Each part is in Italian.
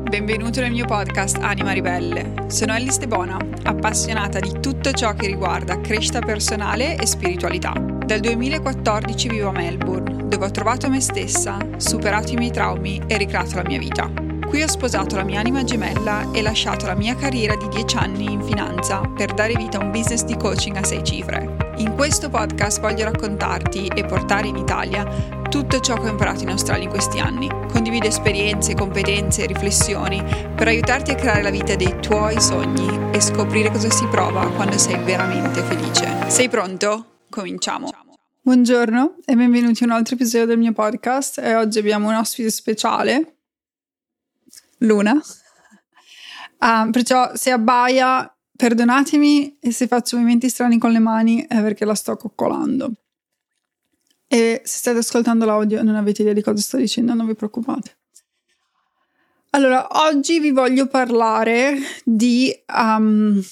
benvenuto nel mio podcast Anima Ribelle. Sono Ellis De Bona, appassionata di tutto ciò che riguarda crescita personale e spiritualità. Dal 2014 vivo a Melbourne, dove ho trovato me stessa, superato i miei traumi e ricreato la mia vita. Qui ho sposato la mia anima gemella e lasciato la mia carriera di 10 anni in finanza per dare vita a un business di coaching a 6 cifre. In questo podcast voglio raccontarti e portare in Italia tutto ciò che ho imparato in Australia in questi anni. Condivido esperienze, competenze e riflessioni per aiutarti a creare la vita dei tuoi sogni e scoprire cosa si prova quando sei veramente felice. Sei pronto? Cominciamo! Buongiorno e benvenuti a un altro episodio del mio podcast e oggi abbiamo un ospite speciale, Luna. Perciò se abbaia perdonatemi e se faccio movimenti strani con le mani è perché la sto coccolando. E se state ascoltando l'audio e non avete idea di cosa sto dicendo, non vi preoccupate. Allora, oggi vi voglio parlare di un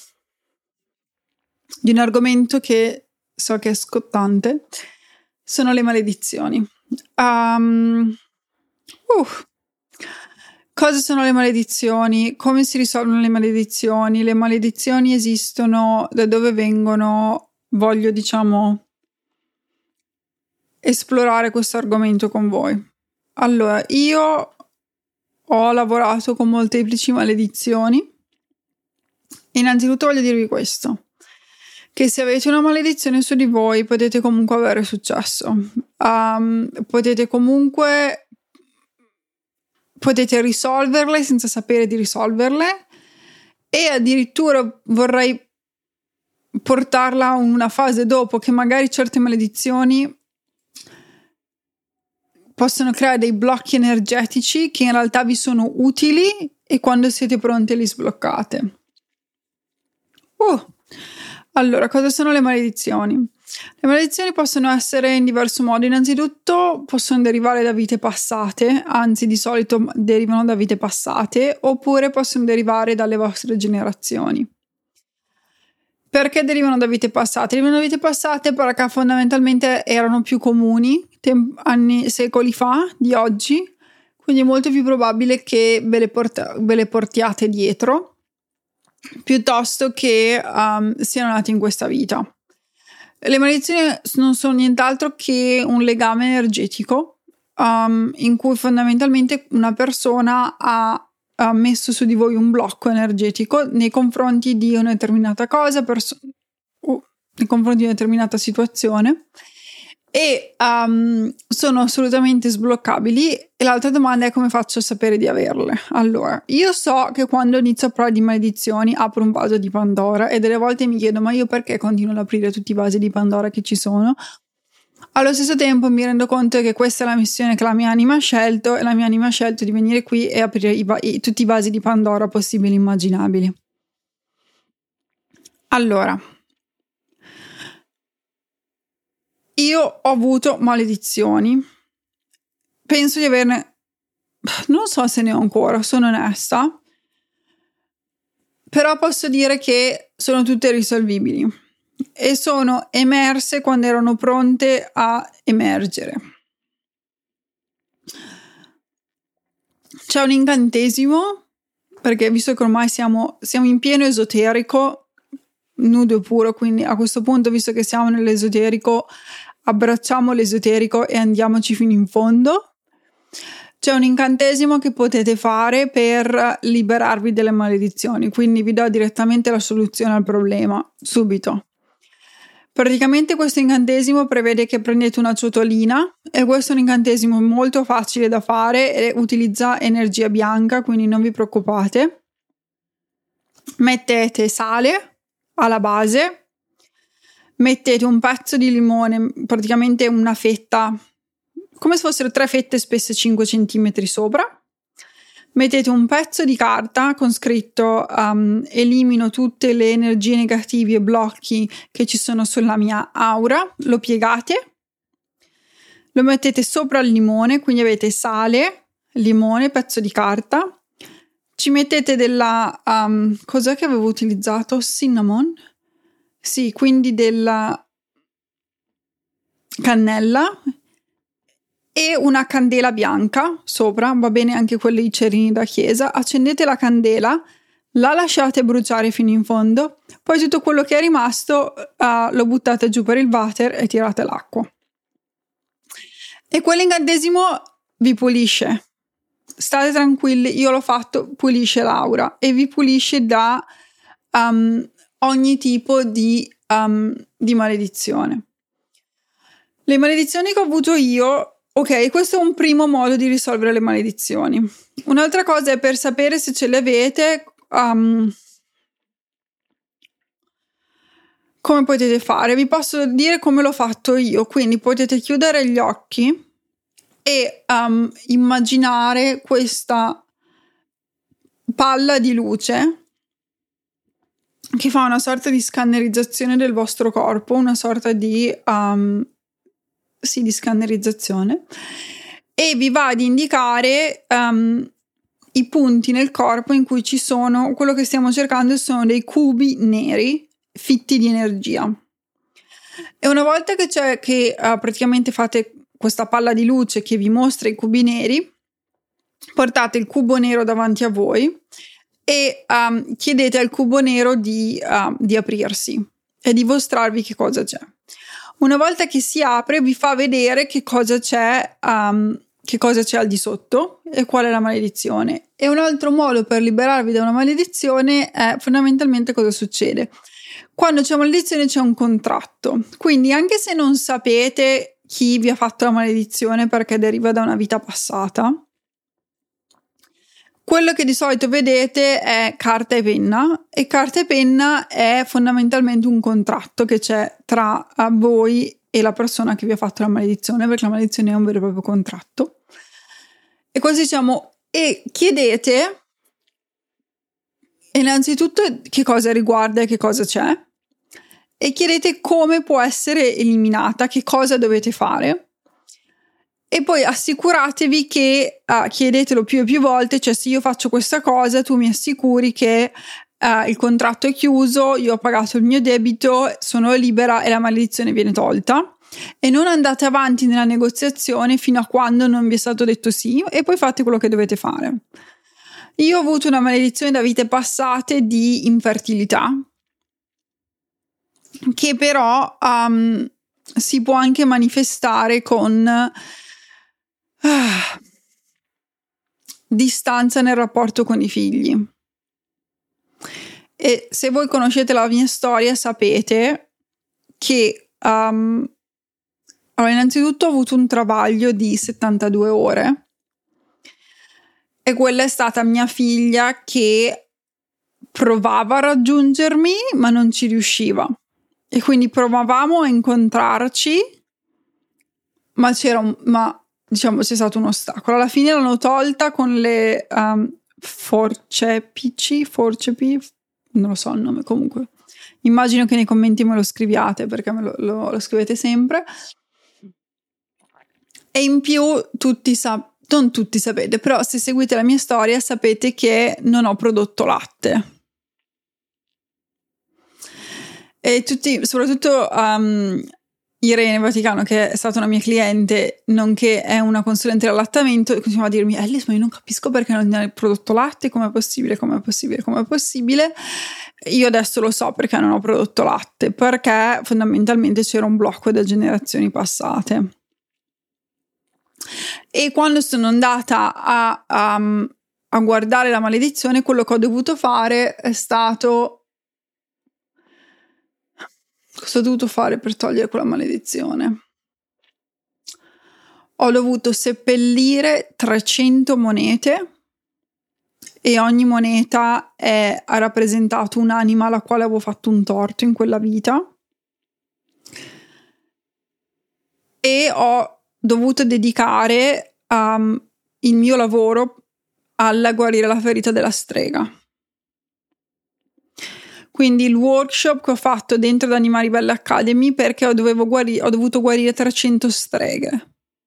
argomento che so che è scottante. Sono le maledizioni. Cosa sono le maledizioni? Come si risolvono le maledizioni? Le maledizioni esistono? Da dove vengono? Voglio, esplorare questo argomento con voi. Allora, io ho lavorato con molteplici maledizioni. Innanzitutto voglio dirvi questo, che se avete una maledizione su di voi potete comunque avere successo. Potete risolverle senza sapere di risolverle e addirittura vorrei portarla a una fase dopo, che magari certe maledizioni possono creare dei blocchi energetici che in realtà vi sono utili e quando siete pronti li sbloccate. Allora, cosa sono le maledizioni? Le maledizioni possono essere in diverso modo. Innanzitutto possono derivare da vite passate, anzi di solito derivano da vite passate, oppure possono derivare dalle vostre generazioni. Perché derivano da vite passate? Derivano da vite passate perché fondamentalmente erano più comuni secoli fa di oggi, quindi è molto più probabile che ve le portiate dietro piuttosto che siano nati in questa vita. Le maledizioni non sono nient'altro che un legame energetico in cui fondamentalmente una persona ha messo su di voi un blocco energetico nei confronti di una determinata cosa, nei confronti di una determinata situazione, e sono assolutamente sbloccabili. E l'altra domanda è: come faccio a sapere di averle? Allora, io so che quando inizio a parlare di maledizioni apro un vaso di Pandora e delle volte mi chiedo: ma io perché continuo ad aprire tutti i vasi di Pandora che ci sono? Allo stesso tempo mi rendo conto che questa è la missione che la mia anima ha scelto, e la mia anima ha scelto di venire qui e aprire tutti i vasi di Pandora possibili e immaginabili. Allora, io ho avuto maledizioni. Penso di averne, non so se ne ho ancora, sono onesta, però posso dire che sono tutte risolvibili e sono emerse quando erano pronte a emergere. C'è un incantesimo, perché visto che ormai siamo in pieno esoterico, nudo e puro, quindi a questo punto, visto che siamo nell'esoterico, abbracciamo l'esoterico e andiamoci fino in fondo. C'è un incantesimo che potete fare per liberarvi delle maledizioni, quindi vi do direttamente la soluzione al problema, subito. Praticamente questo incantesimo prevede che prendete una ciotolina, e questo è un incantesimo molto facile da fare e utilizza energia bianca, quindi non vi preoccupate. Mettete sale alla base, mettete un pezzo di limone, praticamente una fetta, come se fossero 3 fette spesse 5 cm sopra. Mettete un pezzo di carta con scritto elimino tutte le energie negative e blocchi che ci sono sulla mia aura, lo piegate, lo mettete sopra il limone, quindi avete sale, limone, pezzo di carta, ci mettete della cos'è che avevo utilizzato? Cinnamon? Sì, quindi della cannella e una candela bianca sopra, va bene anche quelli cerini da chiesa. Accendete la candela, la lasciate bruciare fino in fondo, poi tutto quello che è rimasto lo buttate giù per il water e tirate l'acqua. E quell'incantesimo vi pulisce. State tranquilli, io l'ho fatto, pulisce l'aura e vi pulisce da ogni tipo di maledizione. Le maledizioni che ho avuto io, ok, questo è un primo modo di risolvere le maledizioni. Un'altra cosa è, per sapere se ce le avete, come potete fare? Vi posso dire come l'ho fatto io, quindi potete chiudere gli occhi e immaginare questa palla di luce che fa una sorta di scannerizzazione del vostro corpo, una sorta di scannerizzazione, e vi va ad indicare i punti nel corpo in cui ci sono, quello che stiamo cercando sono dei cubi neri fitti di energia. E una volta che praticamente fate questa palla di luce che vi mostra i cubi neri, portate il cubo nero davanti a voi e chiedete al cubo nero di aprirsi e di mostrarvi che cosa c'è. Una volta che si apre, vi fa vedere che cosa c'è al di sotto e qual è la maledizione. E un altro modo per liberarvi da una maledizione è fondamentalmente cosa succede. Quando c'è maledizione c'è un contratto, quindi anche se non sapete chi vi ha fatto la maledizione perché deriva da una vita passata, quello che di solito vedete è carta e penna, e carta e penna è fondamentalmente un contratto che c'è tra voi e la persona che vi ha fatto la maledizione, perché la maledizione è un vero e proprio contratto. E così diciamo, e chiedete innanzitutto che cosa riguarda e che cosa c'è, e chiedete come può essere eliminata, che cosa dovete fare. E poi assicuratevi che chiedetelo più e più volte, cioè se io faccio questa cosa tu mi assicuri che il contratto è chiuso, io ho pagato il mio debito, sono libera e la maledizione viene tolta, e non andate avanti nella negoziazione fino a quando non vi è stato detto sì e poi fate quello che dovete fare. Io ho avuto una maledizione da vite passate di infertilità, che però si può anche manifestare con distanza nel rapporto con i figli. E se voi conoscete la mia storia sapete che allora, innanzitutto ho avuto un travaglio di 72 ore e quella è stata mia figlia che provava a raggiungermi ma non ci riusciva, e quindi provavamo a incontrarci ma diciamo c'è stato un ostacolo. Alla fine l'hanno tolta con le forcepi, non lo so il nome, comunque immagino che nei commenti me lo scriviate perché me lo scrivete sempre. E in più non tutti sapete, però se seguite la mia storia sapete che non ho prodotto latte. E tutti, soprattutto Irene Vaticano, che è stata una mia cliente, nonché è una consulente di allattamento, continuava a dirmi: Alice, ma io non capisco perché non hai prodotto latte, com'è possibile? Io adesso lo so perché non ho prodotto latte, perché fondamentalmente c'era un blocco da generazioni passate. E quando sono andata a guardare la maledizione, quello che ho dovuto fare è stato... Cosa ho dovuto fare per togliere quella maledizione? Ho dovuto seppellire 300 monete e ogni moneta ha rappresentato un'anima alla quale avevo fatto un torto in quella vita, e ho dovuto dedicare il mio lavoro alla guarire la ferita della strega. Quindi il workshop che ho fatto dentro ad Anima Ribelle Academy, perché ho dovuto guarire 300 streghe.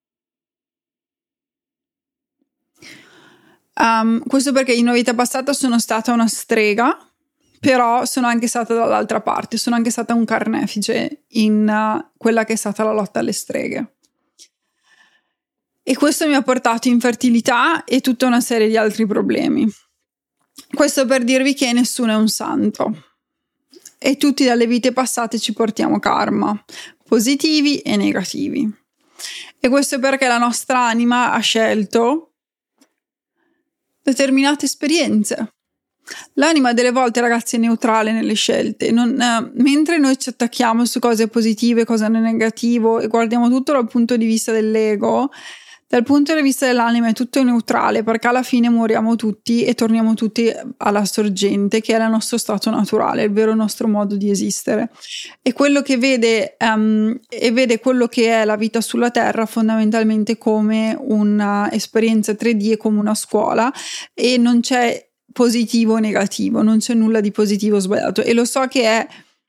Questo perché in una vita passata sono stata una strega, però sono anche stata dall'altra parte, sono anche stata un carnefice in quella che è stata la lotta alle streghe. E questo mi ha portato infertilità e tutta una serie di altri problemi. Questo per dirvi che nessuno è un santo e tutti dalle vite passate ci portiamo karma, positivi e negativi. E questo è perché la nostra anima ha scelto determinate esperienze. L'anima delle volte, ragazzi, è neutrale nelle scelte, mentre noi ci attacchiamo su cose positive, cose negativo e guardiamo tutto dal punto di vista dell'ego. Dal punto di vista dell'anima è tutto neutrale, perché alla fine moriamo tutti e torniamo tutti alla sorgente, che è il nostro stato naturale, il vero nostro modo di esistere. E quello che vede quello che è la vita sulla Terra fondamentalmente come un'esperienza 3D e come una scuola, e non c'è positivo o negativo, non c'è nulla di positivo o sbagliato. E lo so che è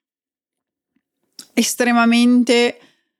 estremamente...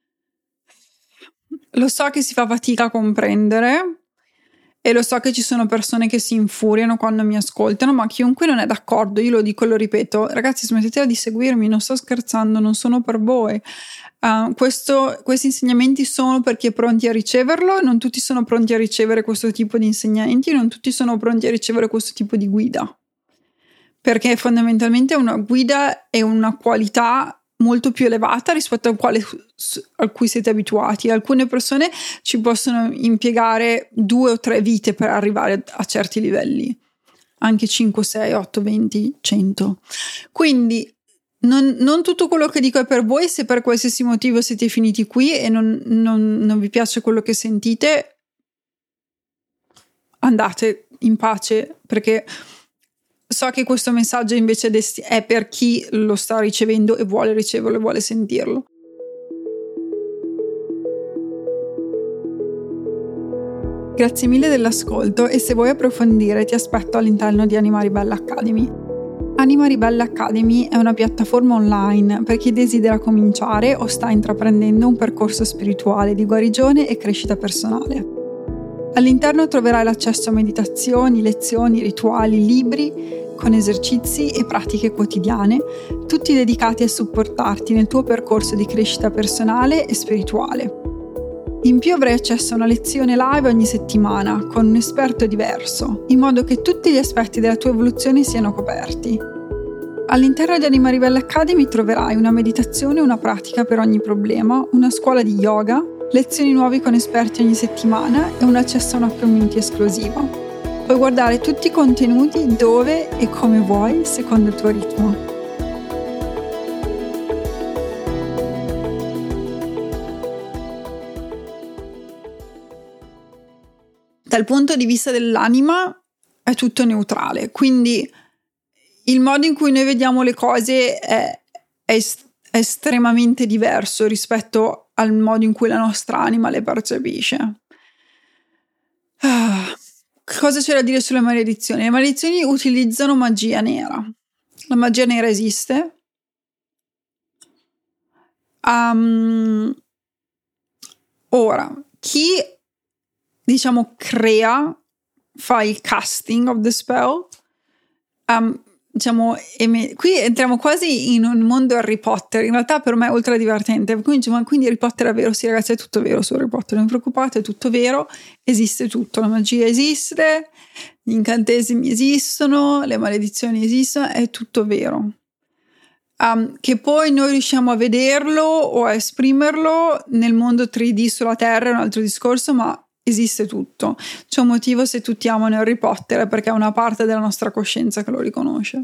Lo so che si fa fatica a comprendere e lo so che ci sono persone che si infuriano quando mi ascoltano, ma chiunque non è d'accordo, io lo dico e lo ripeto, ragazzi, smettetela di seguirmi, non sto scherzando, non sono per voi. Questi insegnamenti sono per chi è pronti a riceverlo, non tutti sono pronti a ricevere questo tipo di insegnamenti, non tutti sono pronti a ricevere questo tipo di guida, perché fondamentalmente una guida è una qualità molto più elevata rispetto a cui siete abituati. Alcune persone ci possono impiegare 2 o 3 vite per arrivare a certi livelli, anche 5, 6, 8, 20, 100. Quindi non tutto quello che dico è per voi. Se per qualsiasi motivo siete finiti qui e non vi piace quello che sentite, andate in pace, perché so che questo messaggio invece è per chi lo sta ricevendo e vuole riceverlo e vuole sentirlo. Grazie mille dell'ascolto, e se vuoi approfondire ti aspetto all'interno di Anima Ribelle Academy. Anima Ribelle Academy è una piattaforma online per chi desidera cominciare o sta intraprendendo un percorso spirituale di guarigione e crescita personale. All'interno troverai l'accesso a meditazioni, lezioni, rituali, libri con esercizi e pratiche quotidiane, tutti dedicati a supportarti nel tuo percorso di crescita personale e spirituale. In più avrai accesso a una lezione live ogni settimana con un esperto diverso, in modo che tutti gli aspetti della tua evoluzione siano coperti. All'interno di Anima Ribelle Academy troverai una meditazione e una pratica per ogni problema, una scuola di yoga, lezioni nuove con esperti ogni settimana e un accesso a una community esclusiva. Puoi guardare tutti i contenuti dove e come vuoi, secondo il tuo ritmo. Dal punto di vista dell'anima è tutto neutrale, quindi il modo in cui noi vediamo le cose è estremamente diverso rispetto al modo in cui la nostra anima le percepisce. Cosa c'è da dire sulle maledizioni? Le maledizioni utilizzano magia nera. La magia nera esiste. Ora, chi fa il casting of the spell, qui entriamo quasi in un mondo Harry Potter. In realtà per me è ultra divertente. Quindi Harry Potter è vero? Sì, ragazzi, è tutto vero su Harry Potter, non vi preoccupate, è tutto vero, esiste tutto, la magia esiste, gli incantesimi esistono, le maledizioni esistono, è tutto vero. Che poi noi riusciamo a vederlo o a esprimerlo nel mondo 3D sulla Terra è un altro discorso, ma esiste tutto. C'è un motivo se tutti amano Harry Potter, perché è una parte della nostra coscienza che lo riconosce.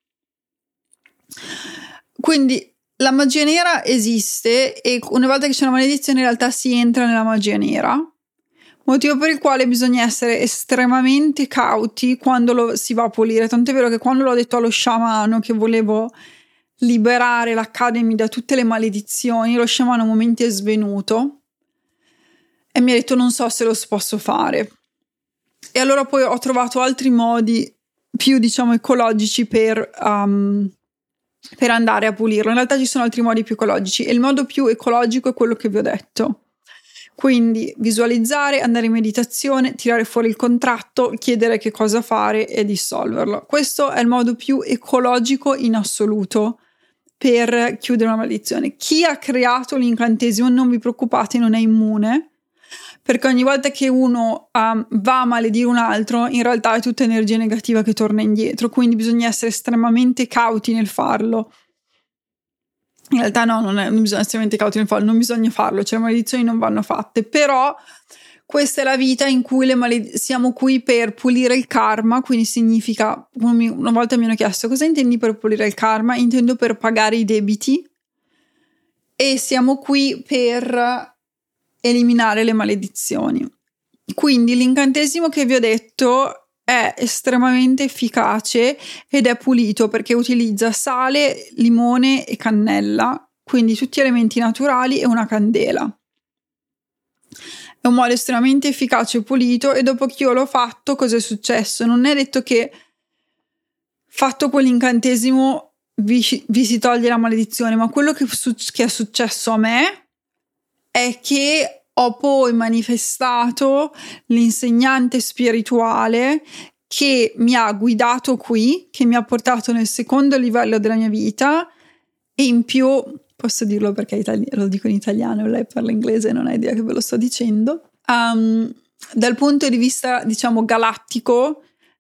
Quindi la magia nera esiste, e una volta che c'è una maledizione in realtà si entra nella magia nera, motivo per il quale bisogna essere estremamente cauti quando si va a pulire. Tant'è vero che quando l'ho detto allo sciamano che volevo liberare l'Academy da tutte le maledizioni, lo sciamano a momenti è svenuto e mi ha detto non so se lo posso fare. E allora poi ho trovato altri modi più ecologici per andare a pulirlo. In realtà ci sono altri modi più ecologici e il modo più ecologico è quello che vi ho detto. Quindi visualizzare, andare in meditazione, tirare fuori il contratto, chiedere che cosa fare e dissolverlo. Questo è il modo più ecologico in assoluto per chiudere una maledizione. Chi ha creato l'incantesimo, non vi preoccupate, non è immune, perché ogni volta che uno va a maledire un altro, in realtà è tutta energia negativa che torna indietro, quindi bisogna essere estremamente cauti nel farlo. In realtà no, non bisogna essere estremamente cauti nel farlo, non bisogna farlo, cioè le maledizioni non vanno fatte, però questa è la vita in cui siamo qui per pulire il karma, quindi significa, una volta mi hanno chiesto cosa intendi per pulire il karma, intendo per pagare i debiti, e siamo qui per eliminare le maledizioni. Quindi l'incantesimo che vi ho detto è estremamente efficace ed è pulito perché utilizza sale, limone e cannella, quindi tutti elementi naturali, e una candela. È un modo estremamente efficace e pulito, e dopo che io l'ho fatto, cosa è successo? Non è detto che fatto quell'incantesimo vi si toglie la maledizione, ma quello che è successo a me è che ho poi manifestato l'insegnante spirituale che mi ha guidato qui, che mi ha portato nel secondo livello della mia vita, e in più, posso dirlo perché lo dico in italiano, lei parla inglese e non ha idea che ve lo sto dicendo, dal punto di vista, diciamo, galattico,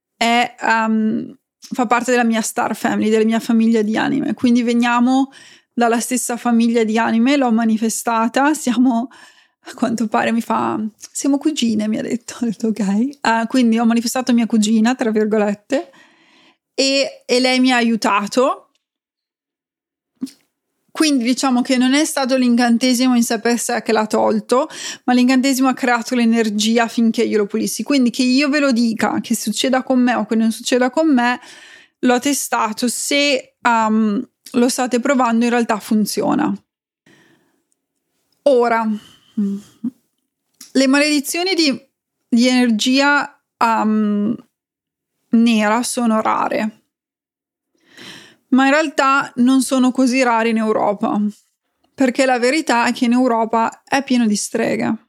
fa parte della mia star family, della mia famiglia di anime, quindi veniamo dalla stessa famiglia di anime, l'ho manifestata, siamo, a quanto pare siamo cugine, mi ha detto, ho detto ok, quindi ho manifestato mia cugina, tra virgolette, e lei mi ha aiutato. Quindi diciamo che non è stato l'incantesimo in sé per sé che l'ha tolto, ma l'incantesimo ha creato l'energia affinché io lo pulissi. Quindi che io ve lo dica, che succeda con me o che non succeda con me, l'ho testato, se lo state provando in realtà funziona. Ora, le maledizioni di energia nera sono rare, ma in realtà non sono così rari in Europa, perché la verità è che in Europa è pieno di streghe.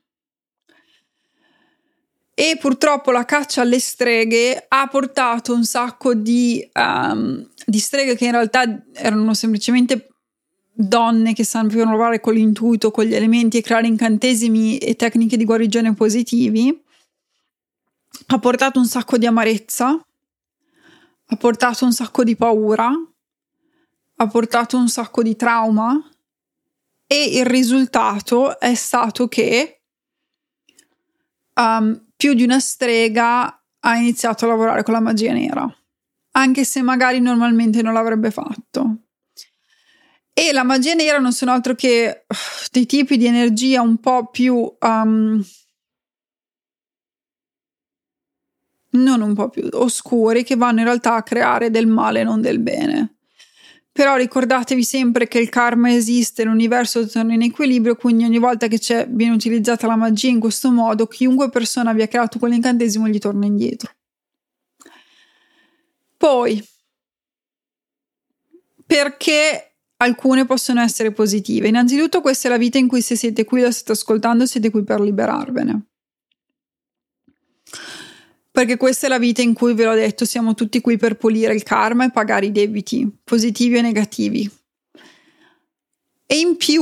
E purtroppo la caccia alle streghe ha portato un sacco di streghe che in realtà erano semplicemente donne che sapevano lavorare con l'intuito, con gli elementi e creare incantesimi e tecniche di guarigione positivi. Ha portato un sacco di amarezza, ha portato un sacco di paura, ha portato un sacco di trauma, e il risultato è stato che più di una strega ha iniziato a lavorare con la magia nera, anche se magari normalmente non l'avrebbe fatto. E la magia nera non sono altro che dei tipi di energia un po' più non un po' più oscuri, che vanno in realtà a creare del male, non del bene. Però ricordatevi sempre che il karma esiste, l'universo torna in equilibrio, quindi ogni volta che viene utilizzata la magia in questo modo, chiunque persona abbia creato quell'incantesimo gli torna indietro. Poi, perché alcune possono essere positive? Innanzitutto, questa è la vita in cui, se siete qui, lo state ascoltando, siete qui per liberarvene. Perché questa è la vita in cui, ve l'ho detto, siamo tutti qui per pulire il karma e pagare i debiti, positivi e negativi. E in più,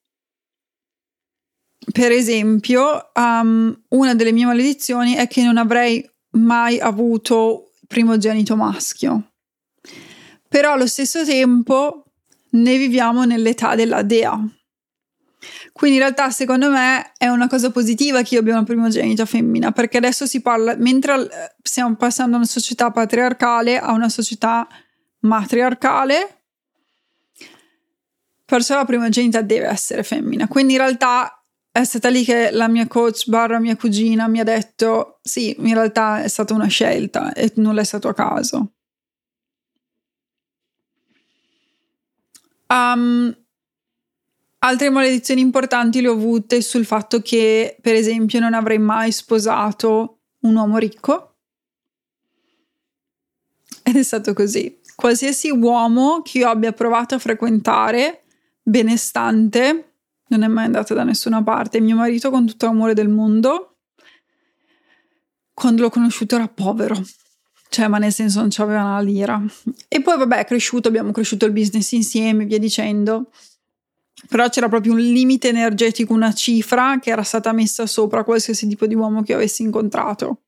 per esempio, una delle mie maledizioni è che non avrei mai avuto primogenito maschio. Però allo stesso tempo ne viviamo nell'età della dea. Quindi in realtà, secondo me, è una cosa positiva che io abbia una primogenita femmina, perché adesso si parla, mentre stiamo passando da una società patriarcale a una società matriarcale, perciò la primogenita deve essere femmina. Quindi in realtà è stata lì che la mia coach / mia cugina mi ha detto sì, in realtà è stata una scelta e non è stato a caso. Altre maledizioni importanti le ho avute sul fatto che, per esempio, non avrei mai sposato un uomo ricco. Ed è stato così. Qualsiasi uomo che io abbia provato a frequentare, benestante, non è mai andato da nessuna parte. Mio marito, con tutto l'amore del mondo, quando l'ho conosciuto era povero. Cioè, ma nel senso non c'aveva una lira. E poi vabbè, abbiamo cresciuto il business insieme, via dicendo. però c'era proprio un limite energetico, una cifra che era stata messa sopra qualsiasi tipo di uomo che avessi incontrato.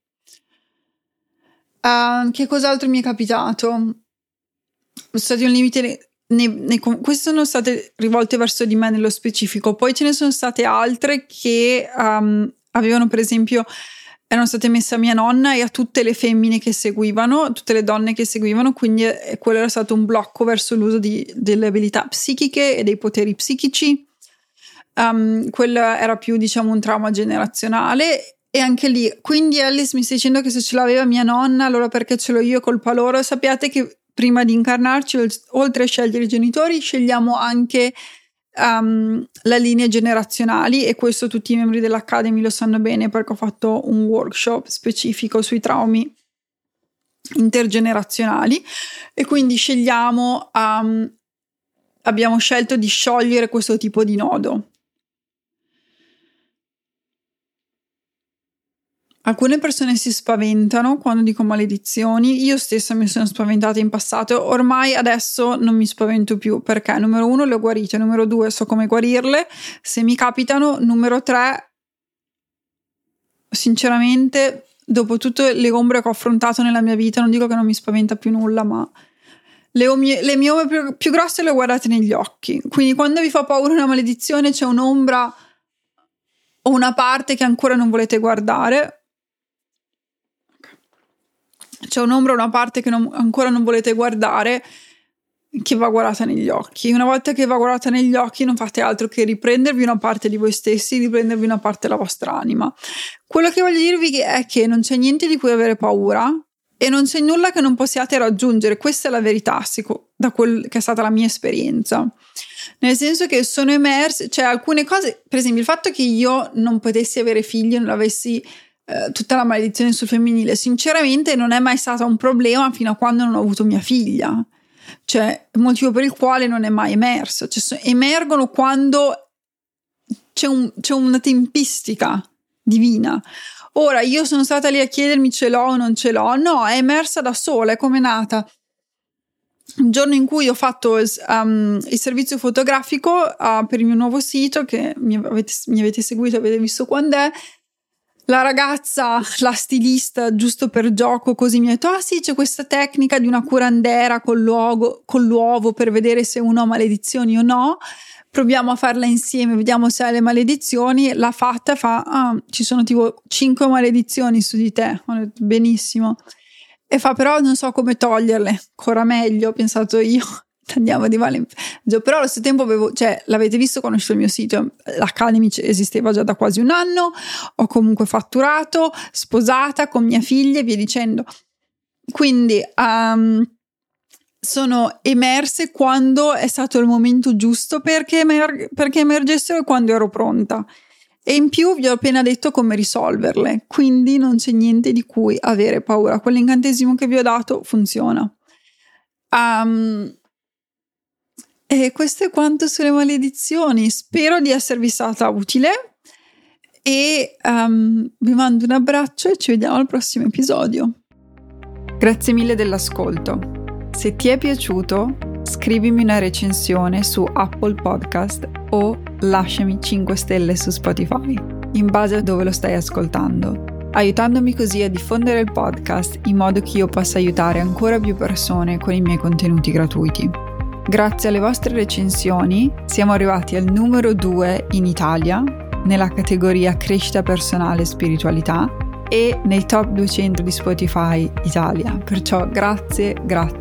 Che cos'altro mi è capitato? Sono stati un limite queste sono state rivolte verso di me nello specifico, poi ce ne sono state altre che avevano, per esempio, erano state messe a mia nonna e a tutte le femmine che seguivano, tutte le donne che seguivano, quindi quello era stato un blocco verso l'uso delle abilità psichiche e dei poteri psichici. Quello era più, diciamo, un trauma generazionale. E anche lì, quindi Alice mi sta dicendo che se ce l'aveva mia nonna, allora perché ce l'ho io, colpa loro? Sappiate che prima di incarnarci, oltre a scegliere i genitori, scegliamo anche la linea generazionali, e questo tutti i membri dell'Academy lo sanno bene perché ho fatto un workshop specifico sui traumi intergenerazionali, e quindi abbiamo scelto di sciogliere questo tipo di nodo. Alcune persone si spaventano quando dico maledizioni, io stessa mi sono spaventata in passato, ormai adesso non mi spavento più perché numero 1 le ho guarite, numero 2 so come guarirle se mi capitano, numero 3 sinceramente dopo tutte le ombre che ho affrontato nella mia vita non dico che non mi spaventa più nulla, ma le mie ombre più grosse le ho guardate negli occhi, quindi quando vi fa paura una maledizione c'è un'ombra o una parte che ancora non volete guardare. C'è un'ombra, una parte che ancora non volete guardare, che va guardata negli occhi. Una volta che va guardata negli occhi non fate altro che riprendervi una parte di voi stessi, riprendervi una parte della vostra anima. Quello che voglio dirvi è che non c'è niente di cui avere paura e non c'è nulla che non possiate raggiungere. Questa è la verità, da quel che è stata la mia esperienza. Nel senso che sono emerse, cioè alcune cose, per esempio il fatto che io non potessi avere figli, non avessi tutta la maledizione sul femminile, sinceramente non è mai stato un problema fino a quando non ho avuto mia figlia, cioè il motivo per il quale non è mai emerso, cioè, emergono quando c'è una tempistica divina. Ora io sono stata lì a chiedermi ce l'ho o non ce l'ho, no, è emersa da sola, è come nata. Il giorno in cui ho fatto il servizio fotografico per il mio nuovo sito, che mi avete seguito, avete visto quando è, la ragazza, la stilista, giusto per gioco, così mi ha detto: ah sì, c'è questa tecnica di una curandera con l'uovo per vedere se uno ha maledizioni o no, proviamo a farla insieme, vediamo se ha le maledizioni. L'ha fatta, ci sono tipo 5 maledizioni su di te. Ho detto benissimo, e fa però non so come toglierle. Ancora meglio, ho pensato io, andiamo di male in peggio. Però allo stesso tempo l'avete visto, conosciuto il mio sito, l'Academy esisteva già da quasi un anno, ho comunque fatturato, sposata con mia figlia e via dicendo, quindi sono emerse quando è stato il momento giusto perché emergessero e quando ero pronta, e in più vi ho appena detto come risolverle, quindi non c'è niente di cui avere paura. Quell'incantesimo che vi ho dato funziona. E questo è quanto sulle maledizioni. Spero di esservi stata utile e vi mando un abbraccio e ci vediamo al prossimo episodio. Grazie mille dell'ascolto. Se ti è piaciuto, scrivimi una recensione su Apple Podcast o lasciami 5 stelle su Spotify, in base a dove lo stai ascoltando, aiutandomi così a diffondere il podcast in modo che io possa aiutare ancora più persone con i miei contenuti gratuiti. Grazie alle vostre recensioni siamo arrivati al numero 2 in Italia nella categoria crescita personale e spiritualità e nei top 200 di Spotify Italia, perciò grazie.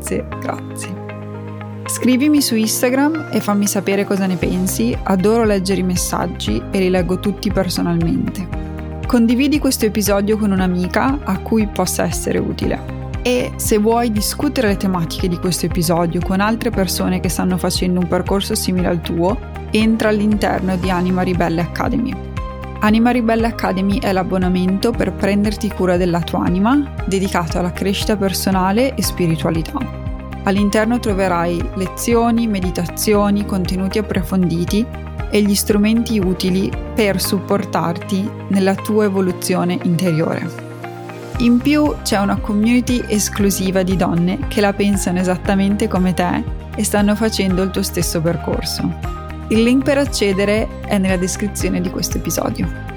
Scrivimi su Instagram e fammi sapere cosa ne pensi, adoro leggere i messaggi e li leggo tutti personalmente. Condividi questo episodio con un'amica a cui possa essere utile. E se vuoi discutere le tematiche di questo episodio con altre persone che stanno facendo un percorso simile al tuo, entra all'interno di Anima Ribelle Academy. Anima Ribelle Academy è l'abbonamento per prenderti cura della tua anima, dedicato alla crescita personale e spiritualità. All'interno troverai lezioni, meditazioni, contenuti approfonditi e gli strumenti utili per supportarti nella tua evoluzione interiore. In più c'è una community esclusiva di donne che la pensano esattamente come te e stanno facendo il tuo stesso percorso. Il link per accedere è nella descrizione di questo episodio.